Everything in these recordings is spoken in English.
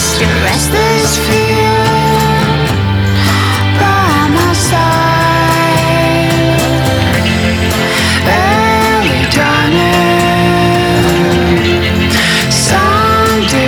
just a restless fear by my side. Early dawning, Sunday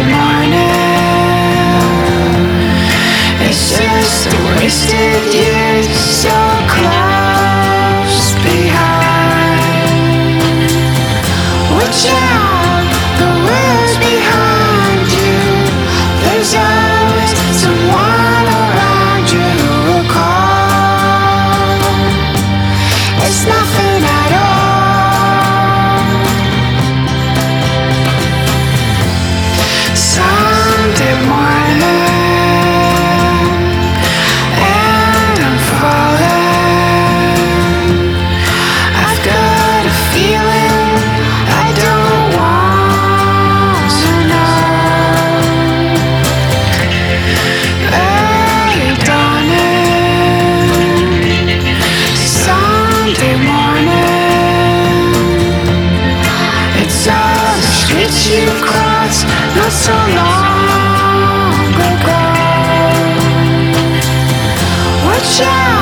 morning. It's just a wasted year, so close behind. Watch out, the world's behind you. There's always someone around you who will call. It's nothing at all. Sunday morning, and I'm falling. I've got a feeling I don't want to know. Early dawning, Sunday morning. It's all the streets you crossed not so long ago. Watch out.